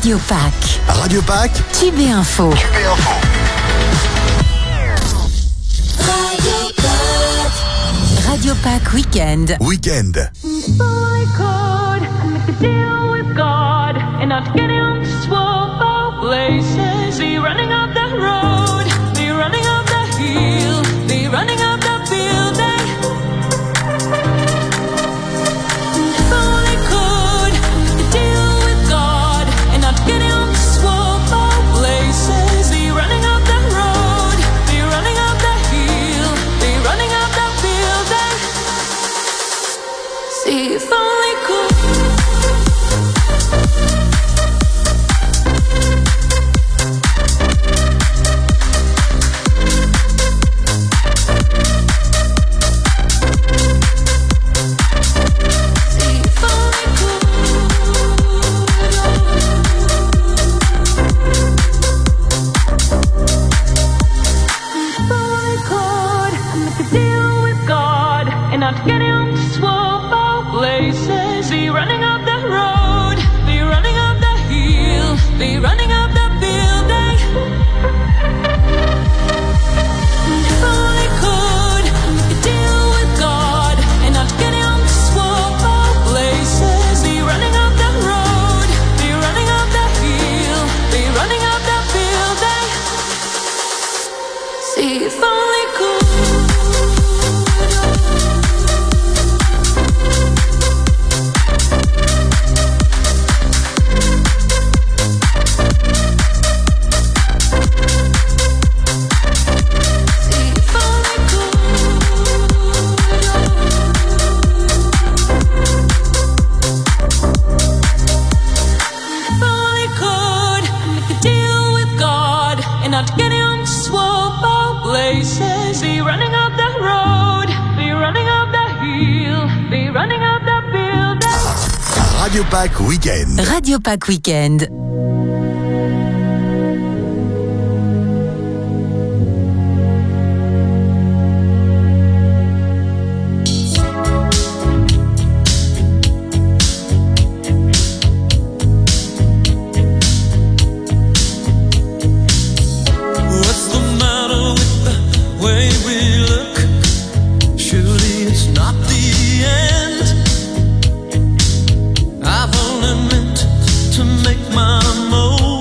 Radio Pack. Radio Pack. Tube et Info. Radio Pack Weekend. Fully could make a deal with God and not get him to swap out places. Be running up the road, be running up the hill, be running up the building. If only could make a deal with God and not get him to swap out places. Be running up the road, be running up the hill, be running up the building. See if only could. Get him to swap out places. Be running up the road, be running up the hill, be running up the building. If only could make a deal with God and not get him to swap out places. Be running up the road, be running up the hill, be running up the building. See if only could. Get him to swap out places. Be running up the road, be running up the hill, be running up the building. Radio Pack Weekend. Radio Pack Weekend. I've only meant to make my most.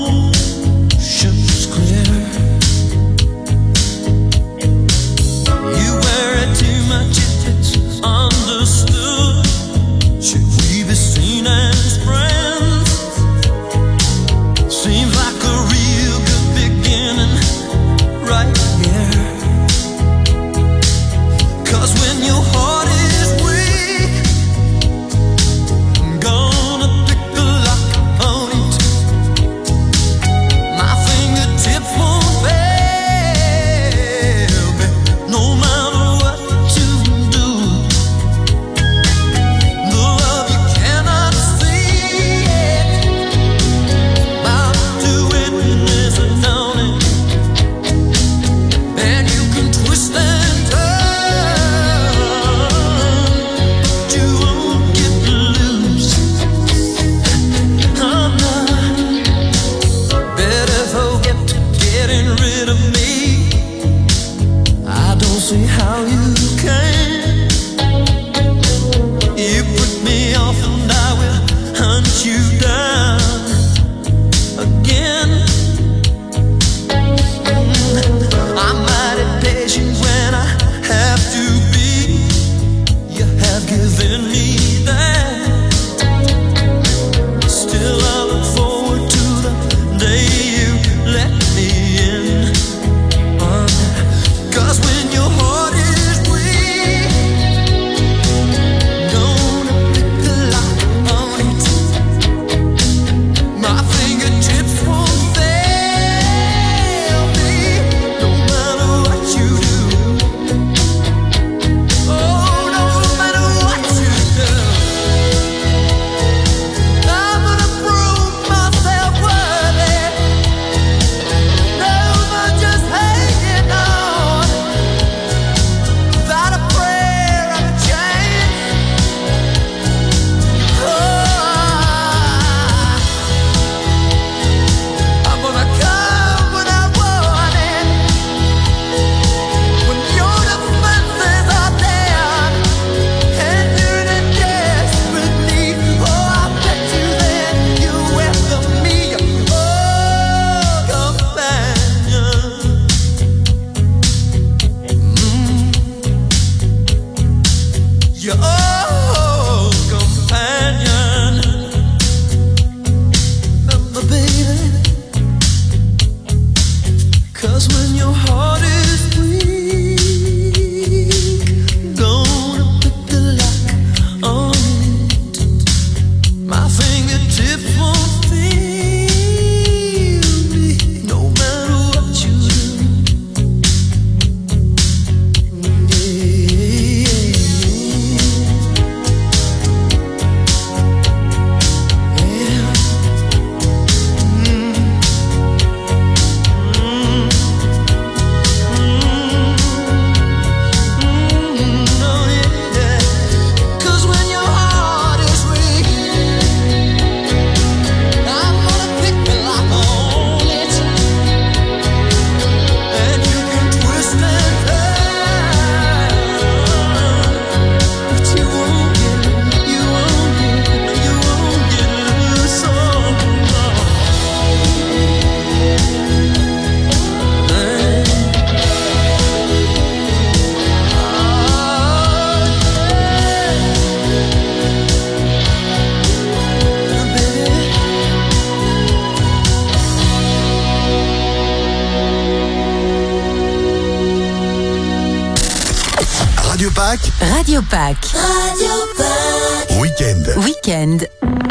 Radio Pâques, Radio Pâques. Week-end. Week-end.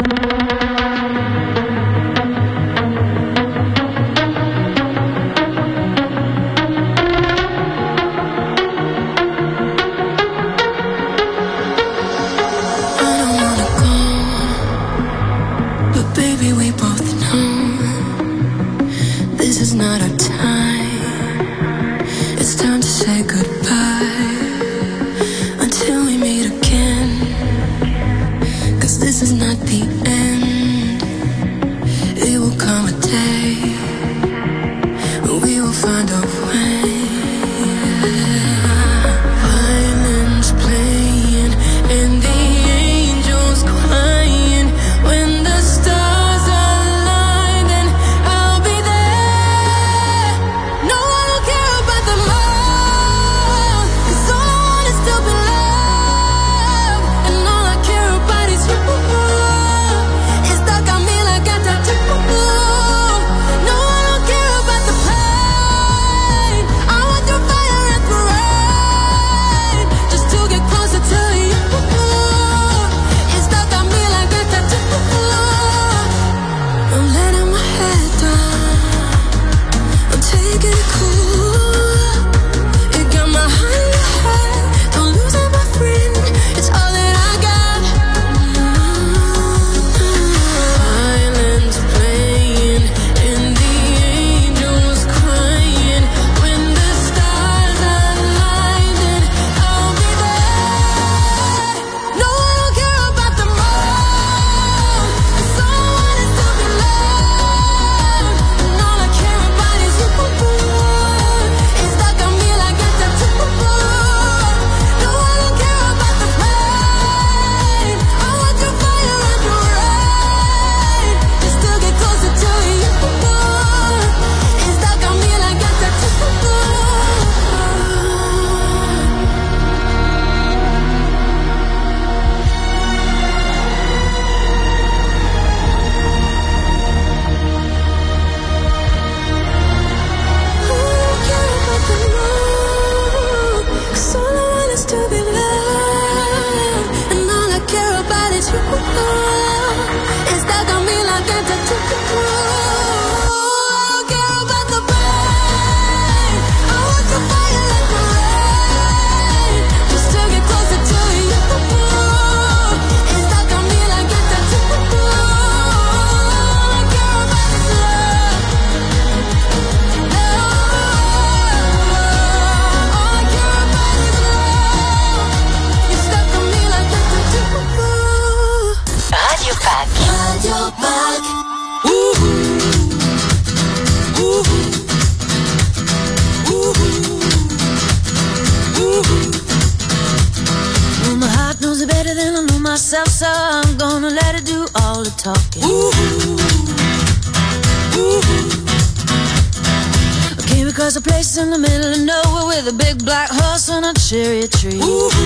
In the middle of nowhere with a big black horse and a cherry tree.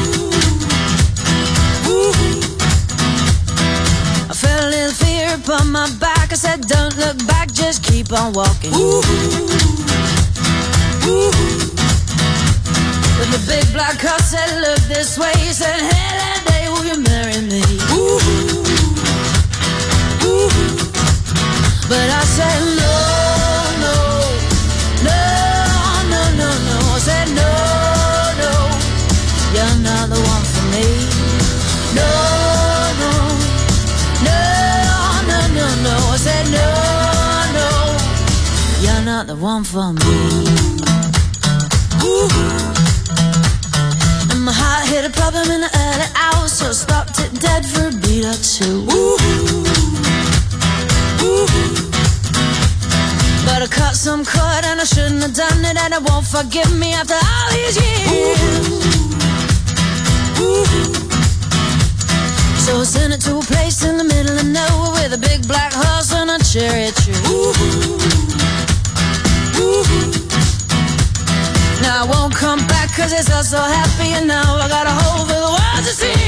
I felt a little fear upon my back. I said, don't look back, just keep on walking. But the big black horse said, look this way. He said, hey, that day will you marry me? But I said, no, no, no. I said, no, no, you're not the one for me. No, no, no, no, no, no. I said, no, no, you're not the one for me. And my heart hit a problem in the early hours, so I stopped it dead for a beat or two. But I cut some cord and I shouldn't have done it, and it won't forgive me after all these years. So I sent it to a place in the middle of nowhere with a big black horse and a cherry tree. Now I won't come back cause it's all so happy, and now I got a hole for the world to see.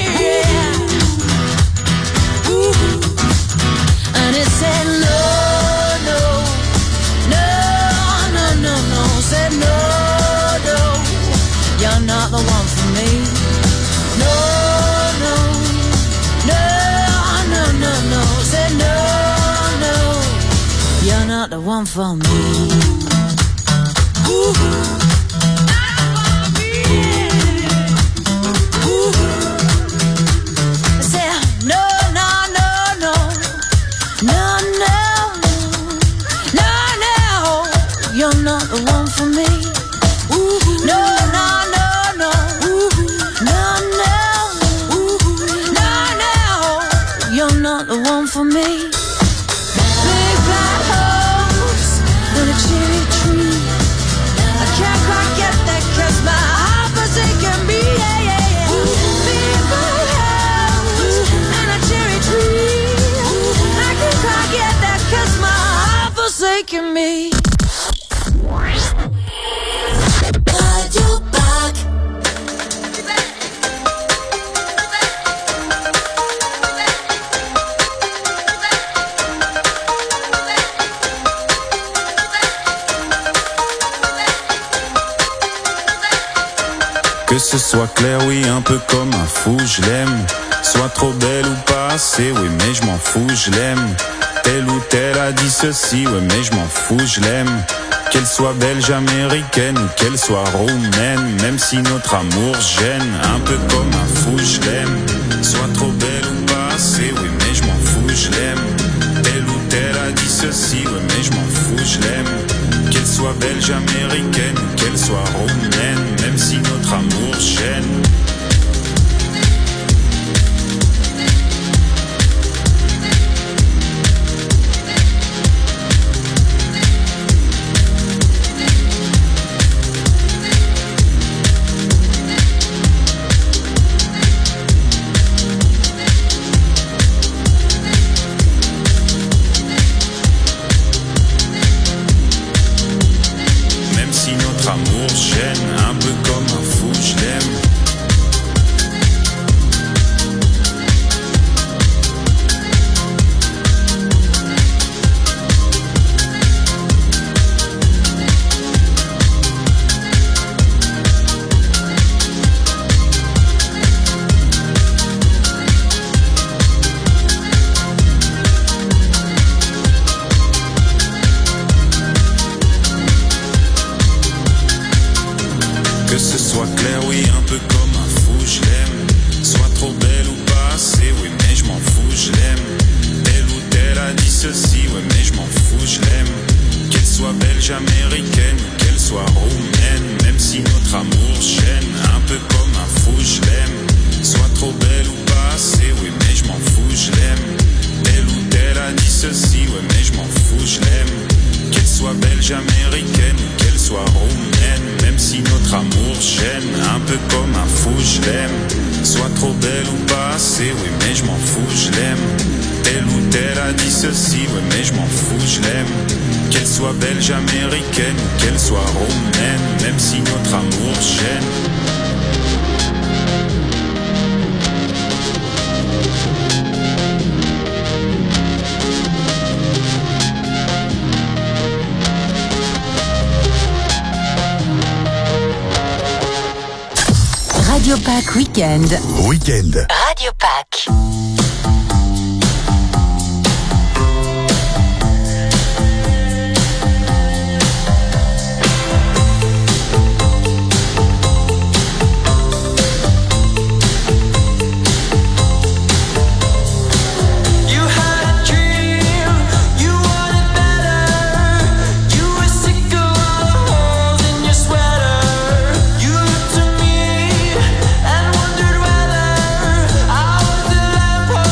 And it said no, no, no, no, no, no. Said no, no, you're not the one for me. the one for me. I said, no, no, no, no, no, no, no, no, you're not the one for me. No, no, no, no, no, no, no, no, you're not the one for me. Big black holes and a cherry tree. I can't quite get that 'cause my heart forsaken me. Yeah, yeah, yeah. Big black holes and a cherry tree. I can't quite get that 'cause my heart forsaken me. Que ce soit clair, oui, un peu comme un fou, je l'aime. Soit trop belle ou pas assez, oui, mais je m'en fous, je l'aime. Telle ou telle a dit ceci, oui, mais je m'en fous, je l'aime. Qu'elle soit belge, américaine ou qu'elle soit roumaine, même si notre amour gêne, un peu comme un fou, je l'aime. Soit trop belle ou pas assez, oui, mais je m'en fous, je l'aime. Telle ou telle a dit ceci, oui, mais je m'en fous, je l'aime. Qu'elle soit belge, américaine ou qu'elle soit roumaine, même si notre amour gêne. Amour gêne, un peu comme un fou, je l'aime. Que ce soit clair, oui, un peu comme un fou, je l'aime. Soit trop belle ou pas assez, oui, mais je m'en fous, je l'aime. Telle ou telle a dit ceci, oui, mais je m'en fous, je l'aime. Qu'elle soit belge, américaine ou qu'elle soit roumaine, même si notre amour gêne, un peu comme un fou, je l'aime. Soit trop belle ou pas assez, oui, mais je m'en fous, je l'aime. Telle ou telle a dit ceci, oui, mais je m'en fous, je l'aime. Qu'elle soit belge, américaine ou qu'elle soit roumaine, même si notre amour gêne, un peu comme un fou, je l'aime. Soit trop belle ou pas assez, oui, mais je m'en fous, je l'aime. Telle ou telle a dit ceci, oui, mais je m'en fous, je l'aime. Qu'elle soit belge, américaine ou qu'elle soit roumaine, même si notre amour gêne. Radio Pack Weekend. Weekend. Radio Pack. And wondered whether I was the lamp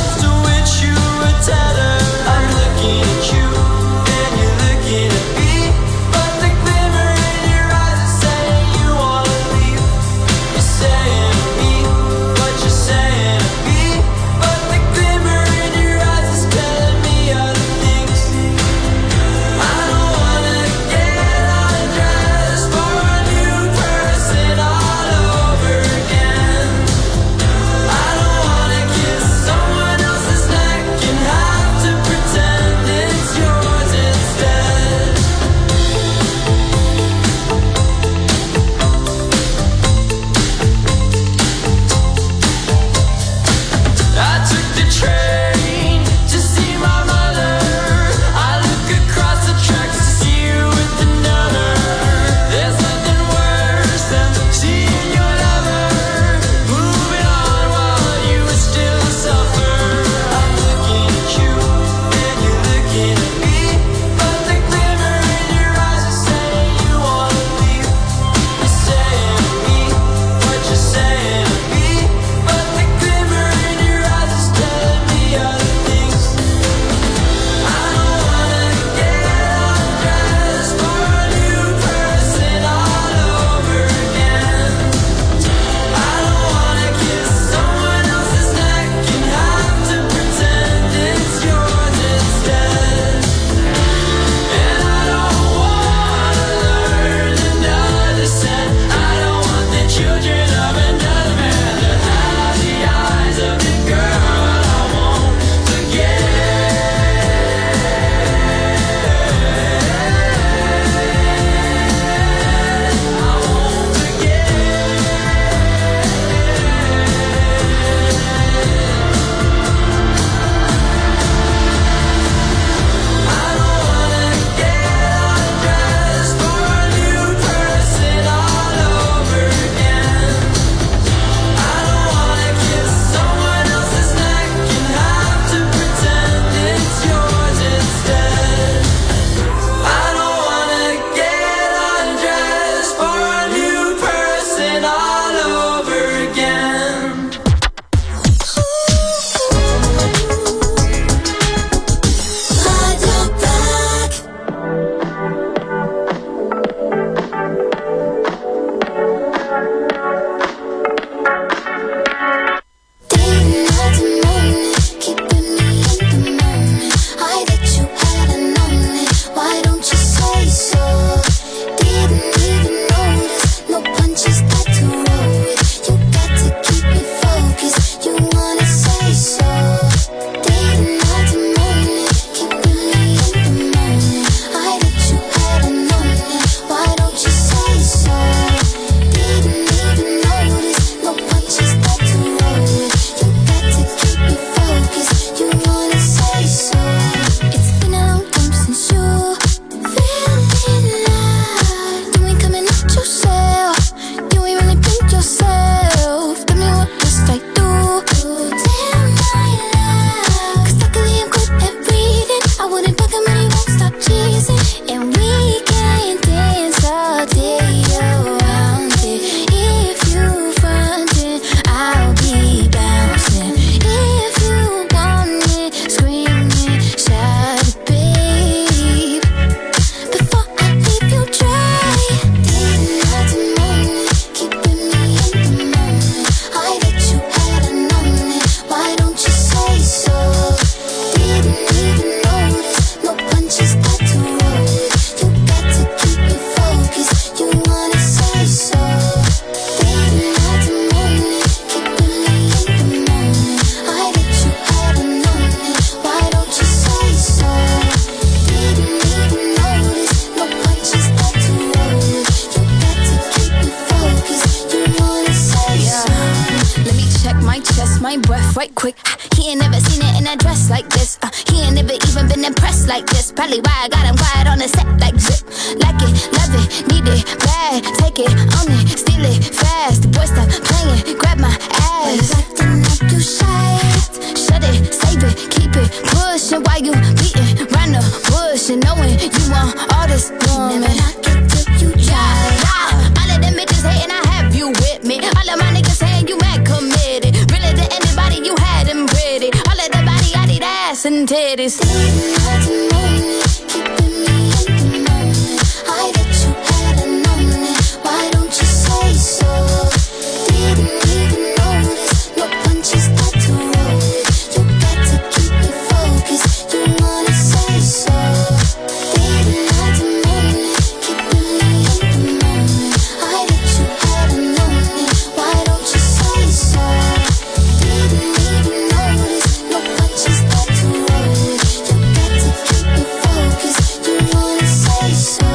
my breath right quick. He ain't never seen it in a dress like this. He ain't never even been impressed like this. Probably why I got him quiet on the set like zip. Like it, love it, need it, bad. Take it, own it, steal it, fast. The boy stop playing, grab my ass. Acting like you shy. Shut it, save it, keep it, pushing while you beating round the bush and knowing you want all this woman. Never knock it till you try. All of them bitches hating, I have you with me. All of my niggas saying you mad committed. Really to anybody you had them pretty. All of the body, I need ass and titties. Didn't hard to know me, keeping me in the moment. I bet you hadn't known it. Why don't you say so? Didn't even notice. No punches got to roll it. You got to keep me focused. You wanna say so? Didn't hard to know me, keeping me in the moment. I bet you hadn't known it. Why don't you say so? Didn't even notice. No punches got to roll it. You got to keep me focused. You wanna say so?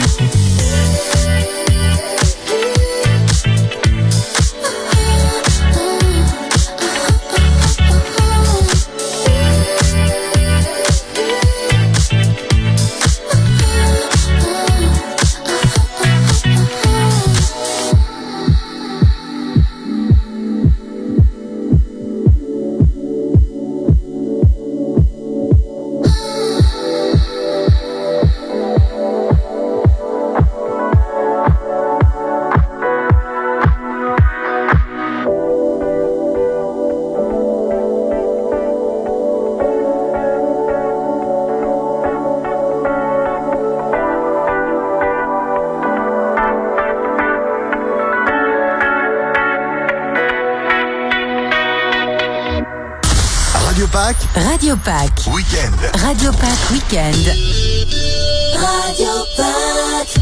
Radio Pack, Radio Pack. week-end. Radio Pack Weekend. Radio Pack.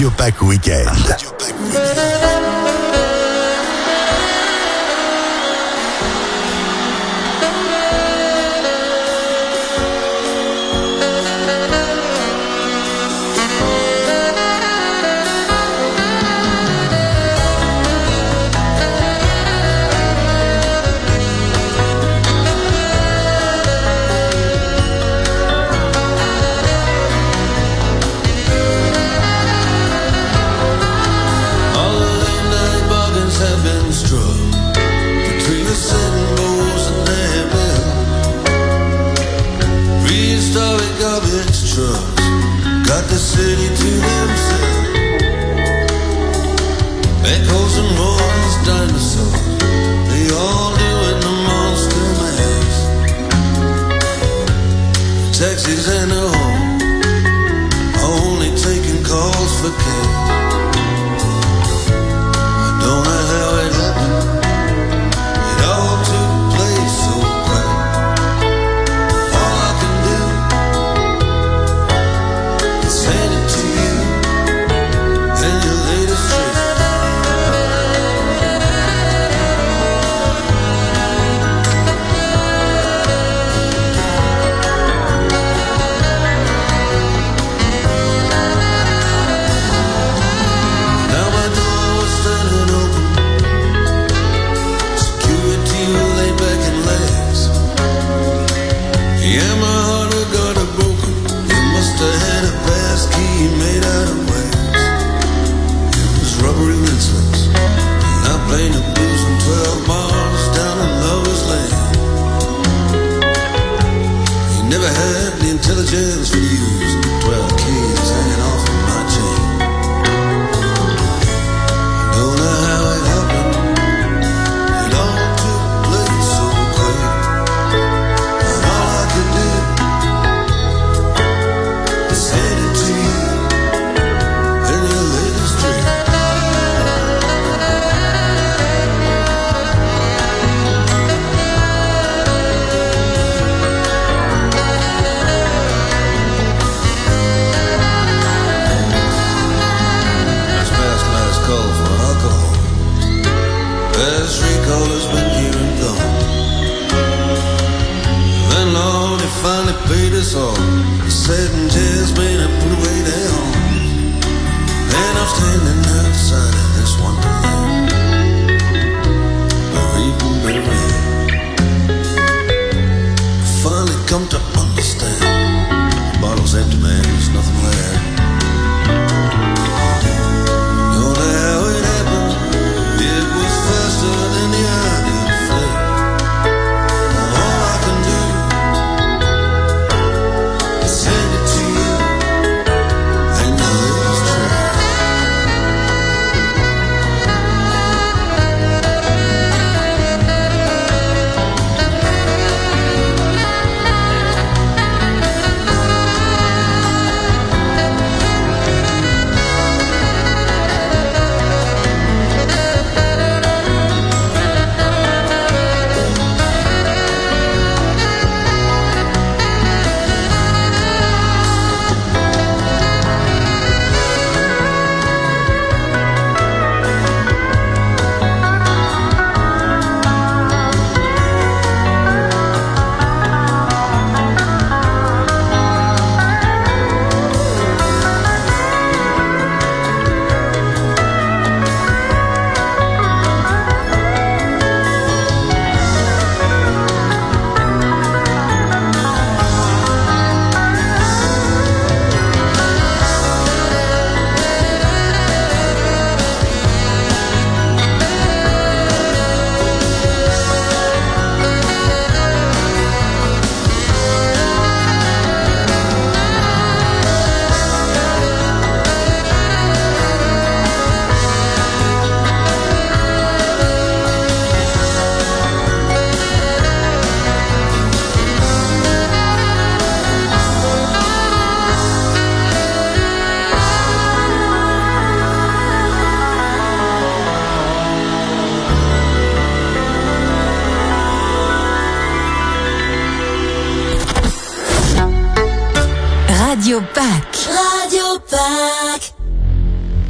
Radio Pack Weekend. Got the city to themselves. Echoes and roars, dinosaurs, they all doing the monster mash. Taxis and the home are only taking calls for cash. I don't know how it happened. It all took place so quick. All I can do is hand it to you and your latest trick. Now my door was standing open. Security will lay back in legs. Yeah, my heart had got a broken. You must have had a pass key made out of wax. It was rubbery rinselets. I played the blues in 12 bars down in Lover's Lane. He never had the intelligence for use 12 keys hanging off of my chain. Don't know how it happened. It all took place so quick. And all I could do is hand it to you and your latest trick. That's past last call for alcohol. Past three callers been here and gone. Then Lord, he finally paid us all. The satin jazz made it put away their homes. And I'm standing outside of this wonderland, bereaved and buried. Finally come to understand. The bottle's empty, man, there's nothing left. Don't know how it happened. It was faster than the eye could flick. All I can do is send it to you and your latest trick. Radio Pack. Radio Pack.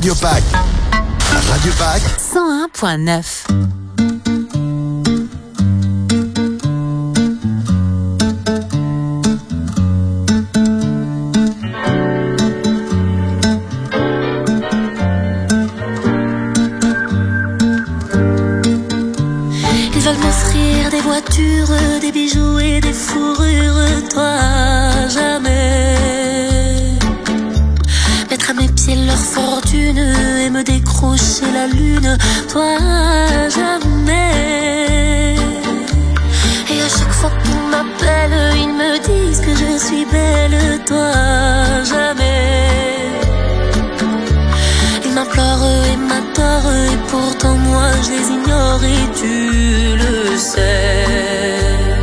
Radio Pack. Radio Pack 101.9. Ils veulent m'offrir des voitures, des bijoux et des fourrures. Toi, jamais. Mettre à mes pieds leur fortune et me décrocher la lune. Toi, jamais. Et à chaque fois qu'ils m'appellent, ils me disent que je suis belle. Toi, jamais. Ils m'implorent et m'adorent et pourtant moi je les ignore et tu le sais.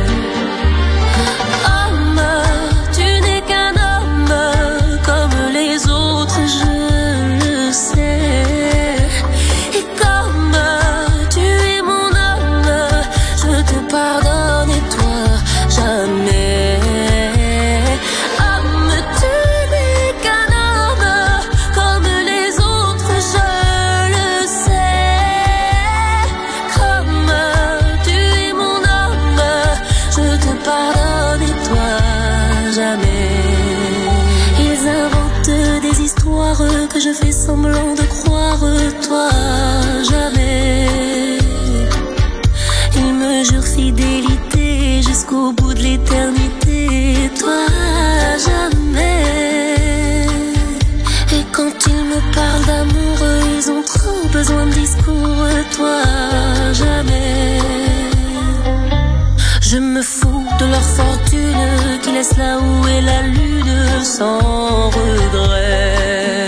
Homme, tu n'es qu'un homme comme les autres, je le sais. Et comme tu es mon homme, je te pardonne et toi jamais. Homme, tu n'es qu'un homme comme les autres, je le sais. Comme tu es mon homme, je te pardonne et toi jamais. Ils inventent des histoires que je fais semblant de croire, toi jamais. Ils me jurent fidélité jusqu'au bout de l'éternité, toi jamais. Et quand ils me parlent d'amour, ils ont trop besoin de discours, toi jamais. Je me fous de leur fortune qui laisse là où est la lune sans regret.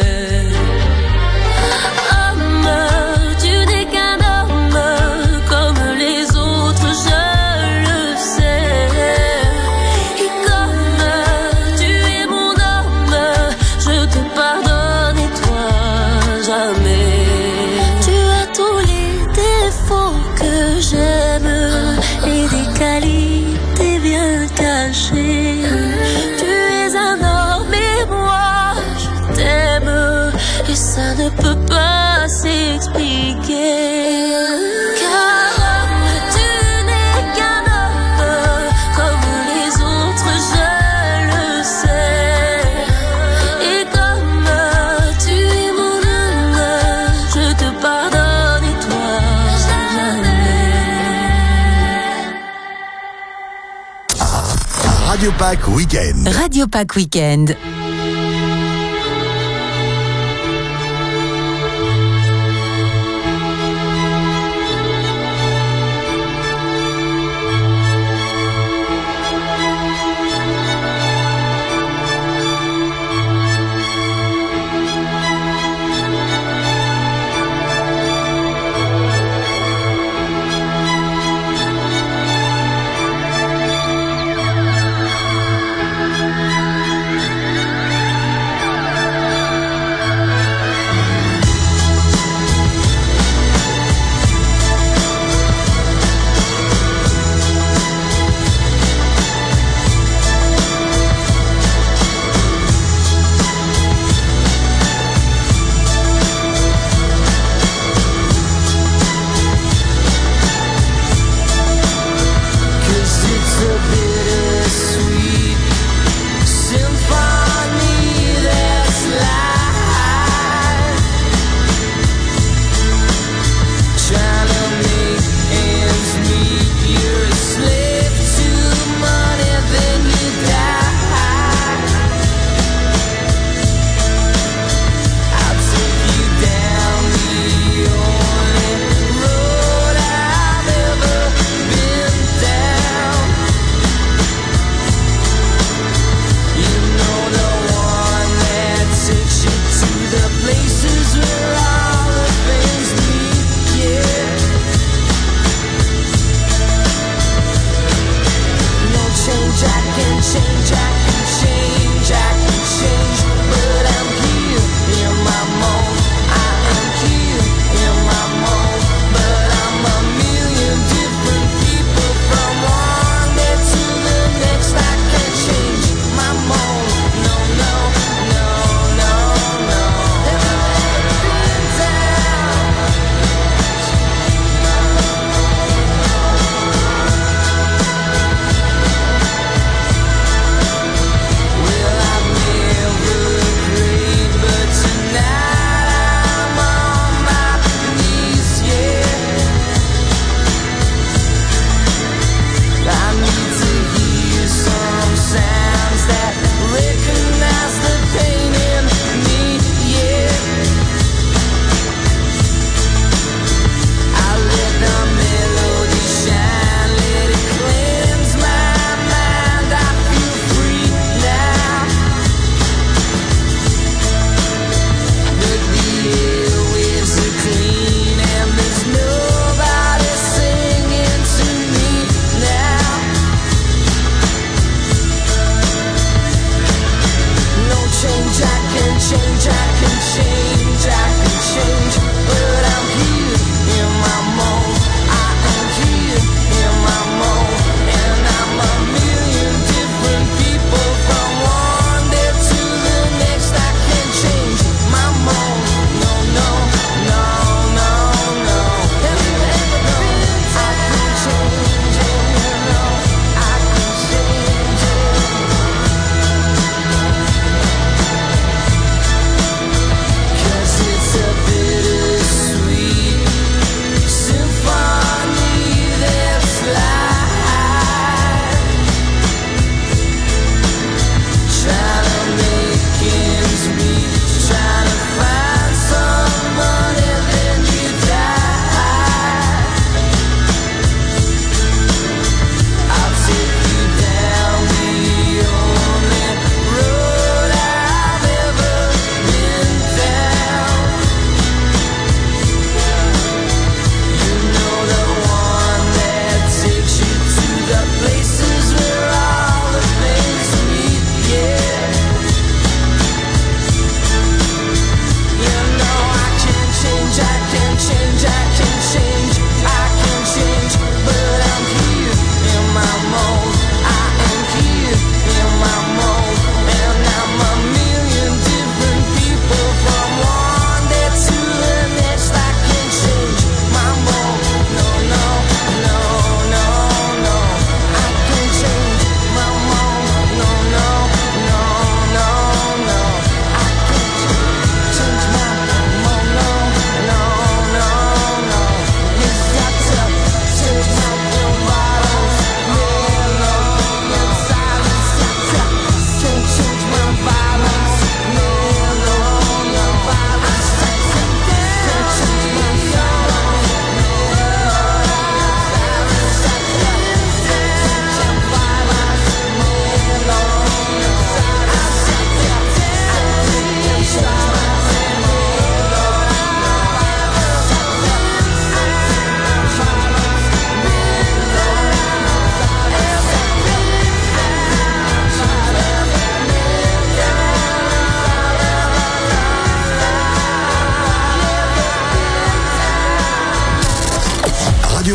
Homme, tu n'es qu'un homme comme les autres, je le sais. Et comme tu es mon homme, je te pardonne et toi jamais. Tu as tous les défauts que j'aime et des qualités bien cachées. Tu es un homme et moi je t'aime et ça ne peut pas s'expliquer. Car tu n'es qu'un homme comme les autres, je le sais. Et comme tu es mon homme, je te pardonne et toi jamais. Radio Pack Weekend. Radio Pack Weekend.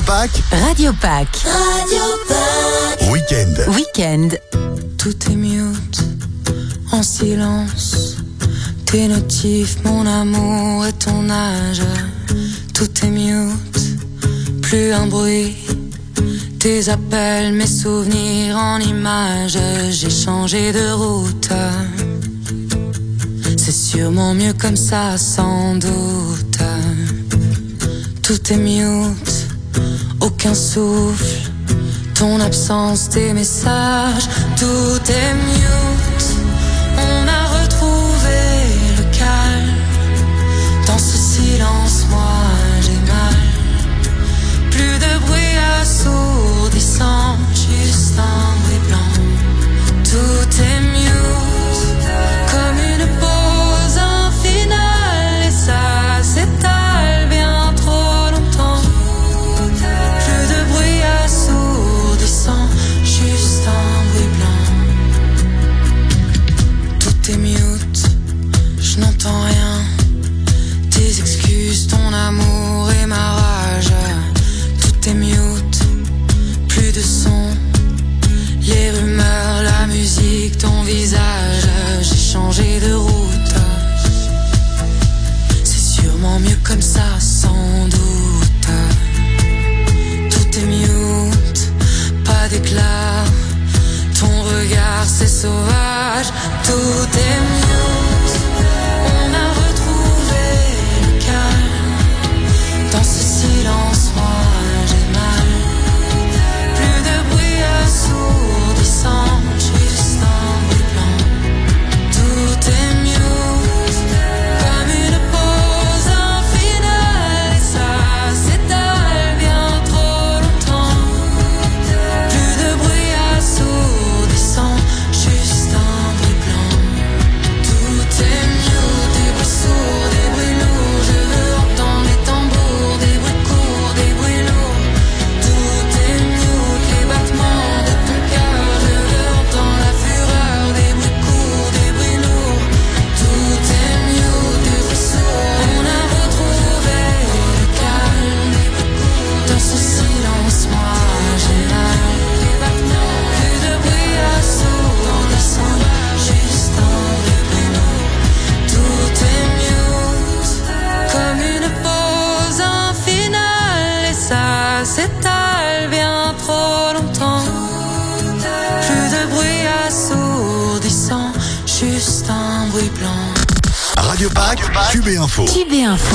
Pâques, Radio Pâques. Week-end. Week-end. Tout est mute, en silence. Tes notifs, mon amour et ton âge. Tout est mute, plus un bruit. Tes appels, mes souvenirs en images. J'ai changé de route. C'est sûrement mieux comme ça, sans doute. Tout est mute, aucun souffle. Ton absence, tes messages. Tout est mute. On a retrouvé le calme. Dans ce silence, moi j'ai mal. Plus de bruit assourdissant, juste un bruit blanc. Tout est mute, comme une pause infinale. Et ça s'étale bien trop longtemps. Plus de bruit assourdissant, juste un bruit blanc. Tout est mute, je n'entends rien. Tes excuses, ton amour et ma rage. Tout est mute, plus de son. Les rumeurs, la musique, ton visage. J'ai changé de route. C'est sûrement mieux comme ça, sans doute. Tout est mute, pas d'éclat. Ton regard, c'est sauvage. Tout est mute. On a retrouvé le calme. Dans ce silence, moi j'ai mal. Plus de bruit assourdissant, juste un bruit blanc. Tout est mute, comme une pause infinale. Et ça s'étale bien trop longtemps. Plus de bruit assourdissant, juste un bruit blanc. Tout est mute, des bruits sourds, des bruits lourds. Je veux entendre les tambours, des bruits courts, des bruits lourds. Tout est mute, les battements de ton cœur. Je veux entendre la fureur, des bruits courts, des bruits lourds. Tout est mute, des bruits sourds. On a retrouvé le calme. Dans ce silence, moi j'ai mal. Les battements, plus de bruit assourdissant, juste un bruit blanc. Tout est mute, comme une pause infinale. Et ça s'étale bien trop longtemps. Plus de bruit assourdissant, juste un bruit blanc. Radio Pâques, Cube et Info. Cube et Info.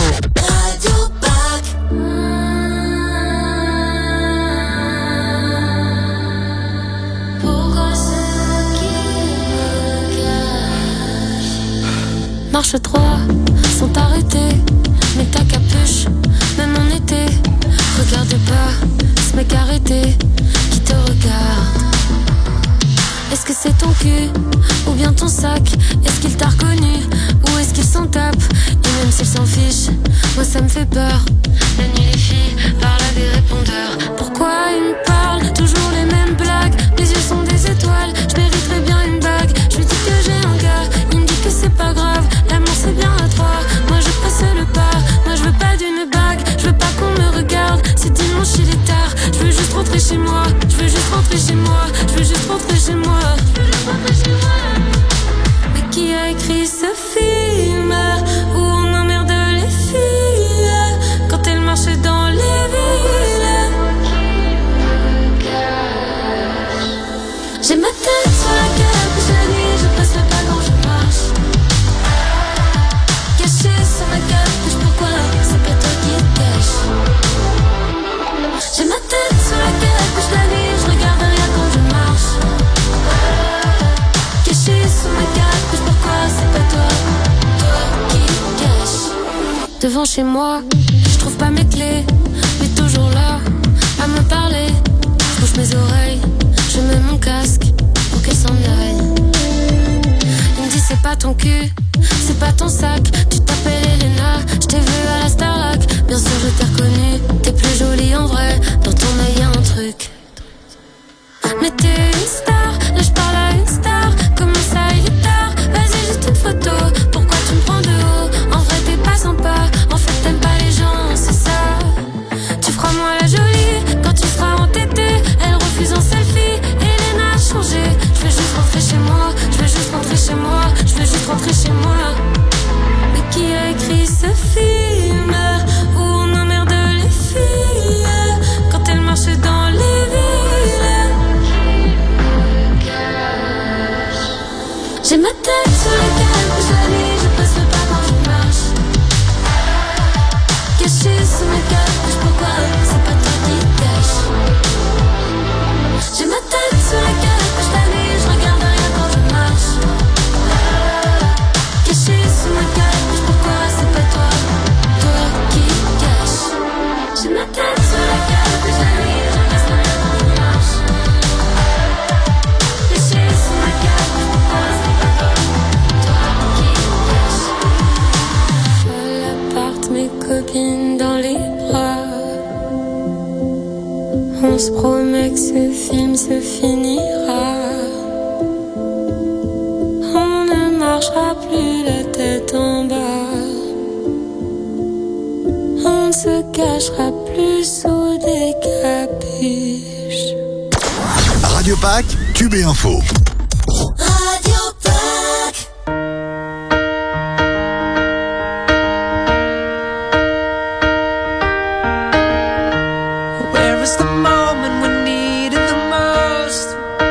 Pourquoi ceux qui me cachent? Marche 3 sont arrêtés, mets ta capuche, même en été. Regarde pas ce mec arrêté qui te regarde. Est-ce que c'est ton cul ou bien ton sac? Est-ce qu'il t'a reconnu ou est-ce qu'il s'en tape? Et même s'il s'en fiche, moi ça me fait peur. La nuit les filles parlent à des répondeurs. Pourquoi ils me parlent toujours les mêmes blagues? Mes yeux sont des étoiles, je mériterais bien une bague. Je lui dis que j'ai un gars, il me dit que c'est pas grave. L'amour c'est bien à trois, moi je passe le pas. Moi je veux pas d'une bague, je veux pas qu'on me regarde. C'est dimanche il est tard, je veux juste rentrer chez moi. Je veux juste rentrer chez moi, je veux juste rentrer chez moi. Mais qui a écrit ce film où on emmerde les filles quand elles marchent dans les villes? J'ai ma tête sur la capuche la nuit, je passe le pas quand je marche. Cachée sur ma capuche, pourquoi c'est pas toi qui te cache? J'ai ma tête sur la capuche la nuit, je regarde rien quand je marche. Cachée sous ma capuche, pourquoi c'est pas toi, toi qui te cache? Devant chez moi, je trouve pas mes clés, mais toujours là, à me parler. Je bouge mes oreilles, je mets mon casque pour qu'elle s'en aille. Il me dit c'est pas ton cul, c'est pas ton sac. Tu t'appelles Elena, je t'ai vu à la Starac. Bien sûr je t'ai reconnu, t'es plus jolie en vrai. Dans ton œil y'a un truc. Mais t'es une star, là je parle à une star. Comment ça il est tard, vas-y juste une photo. Pourquoi tu me prends de haut? En vrai t'es pas sympa, en fait t'aimes pas les gens, c'est ça. Tu feras moi la jolie, sous ma capuche, pourquoi c'est pas toi qui cache? J'ai ma tête sous la capuche la nuit, je regarde rien quand je marche. Caché sous ma capuche, pourquoi c'est pas toi, toi qui cache? J'ai ma tête sous la capuche la nuit, je regarde rien quand je marche. Caché sous ma capuche, pourquoi c'est pas toi, toi qui cache? À l'appart, mes copines dans les bras. On se promet que ce film se finira. On ne marchera plus la tête en bas. On ne se cachera plus sous des capuches. Radio Pack, Tube et Info. Radio Pack. Where is the moment we need it the most?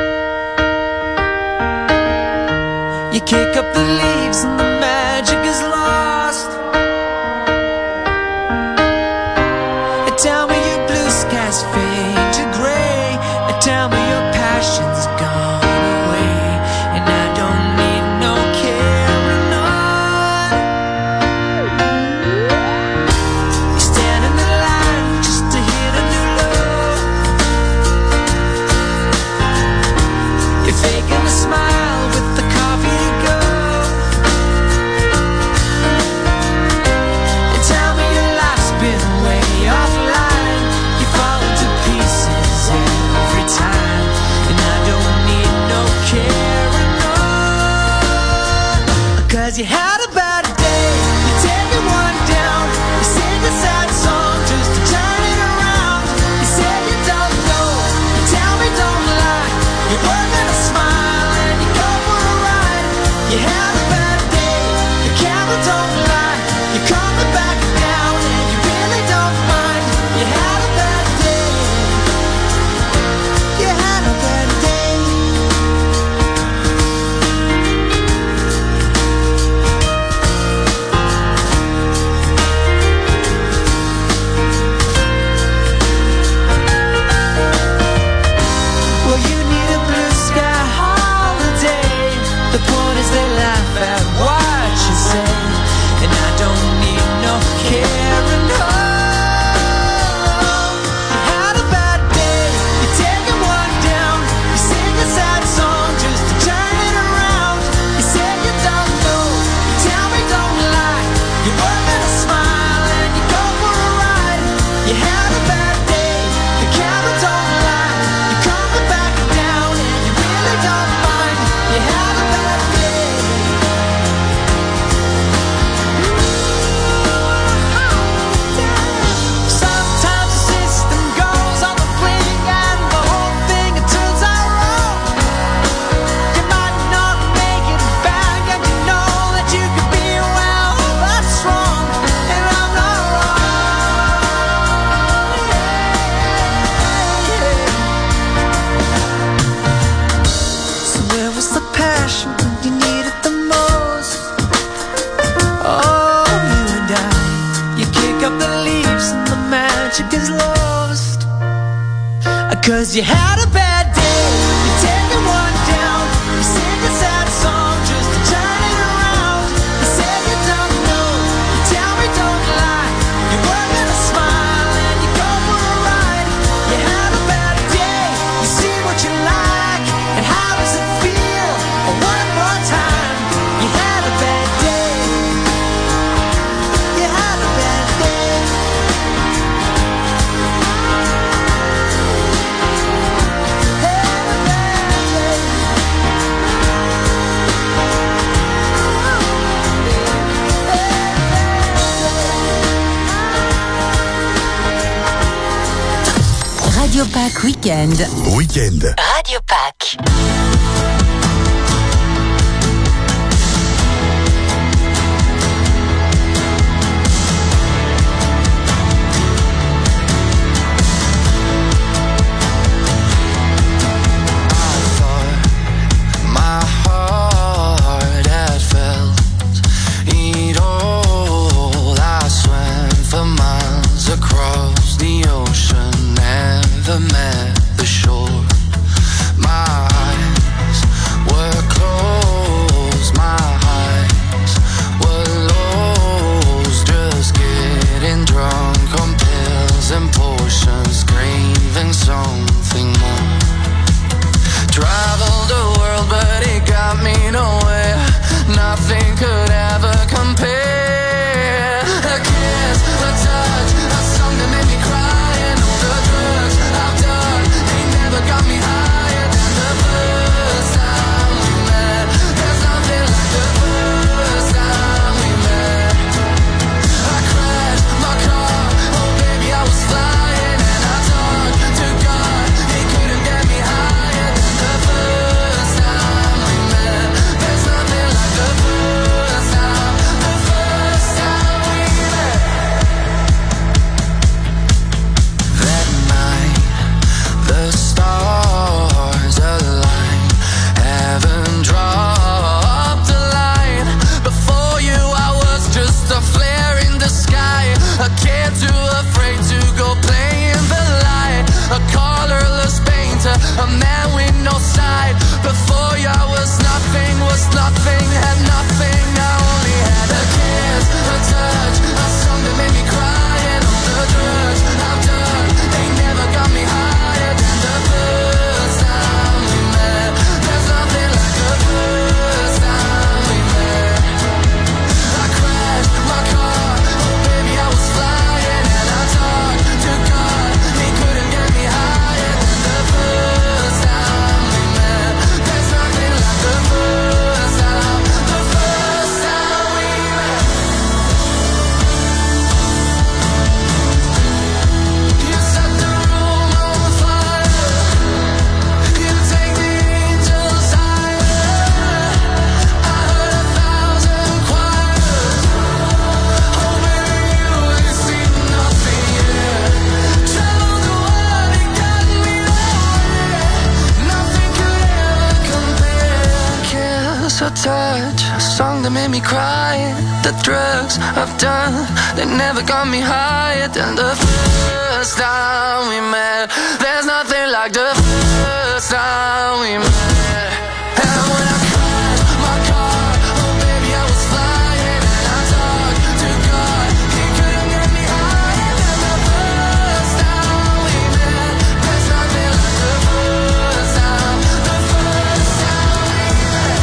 You kick up the leaves and the magic is lost. Tell me your blue skies fade to gray. Tell me your passion's gone away. And I don't need no carrying on. You stand in the line just to hit a new low. You're faking a smile with the coffee to go. And tell me your life's been way offline. You fall into pieces every time. And I don't need no carrying on. Cause you had a bad day. You take it one down. You sing a sad song just to turn it around. You say you don't know. You tell me don't lie. You work on a smile and you go for a ride. You had a bad day. The camera don't lie. You're coming back down and you really don't mind. You had a bad day. You had a bad day. Well, you need a blue sky holiday. The point is they laugh at what you say. And I don't need no carrying on. You had a bad day. You're taking one down. You sing a sad song just to turn it around. You say you don't know. You tell me don't lie. You work on a smile and you go for a ride. You had a bad day. The camera don't lie. You're coming back down and you really don't mind. You had a bad day. Sometimes the system goes on the blink and the whole thing it turns out wrong. You might not make it back and you know that you could be well, that's wrong, and I'm not wrong. So where was the passion when you needed the most? Oh, you and I, you kick up the leaves and the magic is lost. Cause you had a bad day, you take it one down. You sing a sad song just to turn it around. You say you don't know, you tell me don't lie. You work on a smile and you go for a ride. You had a bad day, you see what you like. And how does it feel? One more time. You had a bad day. You had a bad day. Had a bad day. Radio Pack Weekend. Weekend. Radio Pack. For miles A kid too afraid to go play in the light. A colorless painter, a man with no sight. Before you I was nothing, had nothing. I only had a kiss, a touch, a song that made me cry. And all the drugs I've done, they never got me higher than the first time we met. There's nothing like the first time we met. I crashed my car, oh baby I was flying. And I talked to God, he couldn't get me higher than the first time we met. There's nothing like the first time we met. You set the room on fire, you take the angels higher. I heard 1,000 choirs, oh baby you ain't seen nothing yet. Travel the world, it got me there, nothing could ever compare. Kiss or touch, a song that made me cry. The drugs I've done, they never got me higher than the first time we met. There's nothing like the first time we met. And when I crashed my car, oh baby I was flying. And I talked to God, he couldn't get me higher than the first time we met. There's nothing like the first time we met. The first time we met.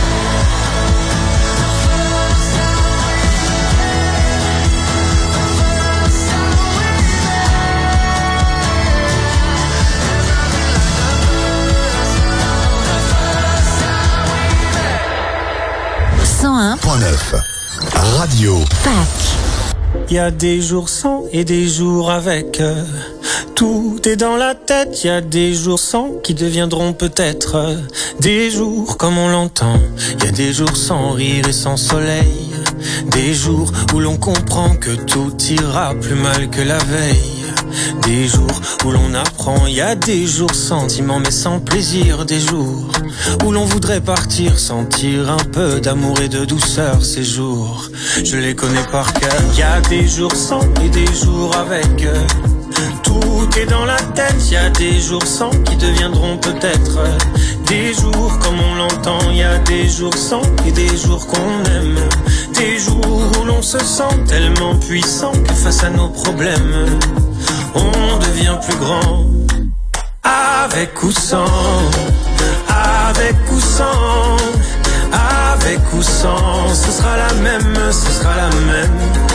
Radio Pâques. Il y a des jours sans et des jours avec. Tout est dans la tête, il y a des jours sans qui deviendront peut-être des jours comme on l'entend. Il y a des jours sans rire et sans soleil. Des jours où l'on comprend que tout ira plus mal que la veille. Des jours où l'on apprend, il y a des jours sentiments mais sans plaisir. Des jours où l'on voudrait partir, sentir un peu d'amour et de douceur. Ces jours, je les connais par cœur. Il y a des jours sans et des jours avec. Tout est dans la tête, il y a des jours sans qui deviendront peut-être des jours comme on l'entend. Il y a des jours sans et des jours qu'on aime. Des jours où l'on se sent tellement puissant que face à nos problèmes on devient plus grand. Avec ou sans, avec ou sans, avec ou sans, ce sera la même, ce sera la même.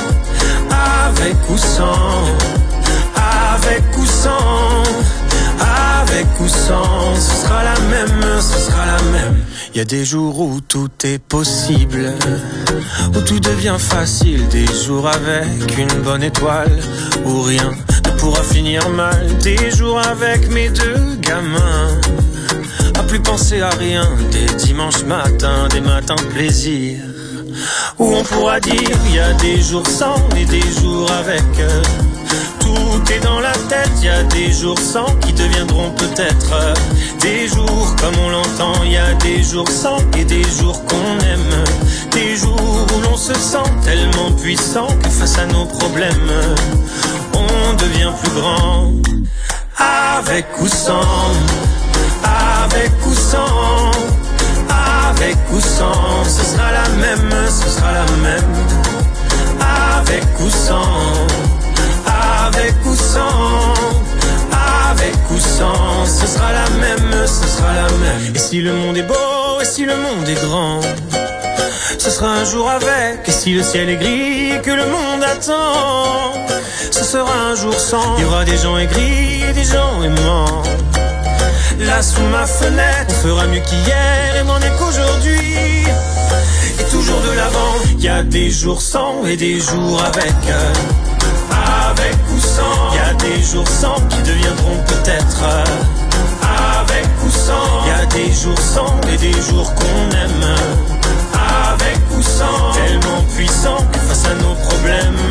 Avec ou sans, avec ou sans, avec ou sans, ce sera la même, ce sera la même. Il y a des jours où tout est possible, où tout devient facile. Des jours avec une bonne étoile, où rien ne pourra finir mal. Des jours avec mes deux gamins, à plus penser à rien. Des dimanches matins, des matins de plaisir, où on pourra dire il y a des jours sans et des jours avec. Tout est dans la tête, il y a des jours sans qui deviendront peut-être des jours comme on l'entend. Il y a des jours sans et des jours qu'on aime. Des jours où l'on se sent tellement puissant que face à nos problèmes on devient plus grand. Avec ou sans, avec ou sans, avec ou sans, ce sera la même, ce sera la même. Avec ou sans, avec ou sans, avec ou sans, ce sera la même, ce sera la même. Et si le monde est beau, et si le monde est grand, ce sera un jour avec. Et si le ciel est gris et que le monde attend, ce sera un jour sans. Il y aura des gens aigris et des gens aimants. Là sous ma fenêtre, on fera mieux qu'hier et m'en est qu'aujourd'hui. Et toujours de l'avant, il y a des jours sans et des jours avec. Avec ou sans, il y a des jours sans qui deviendront peut-être avec ou sans. Il y a des jours sans et des jours qu'on aime. Avec ou sans, tellement puissant que face à nos problèmes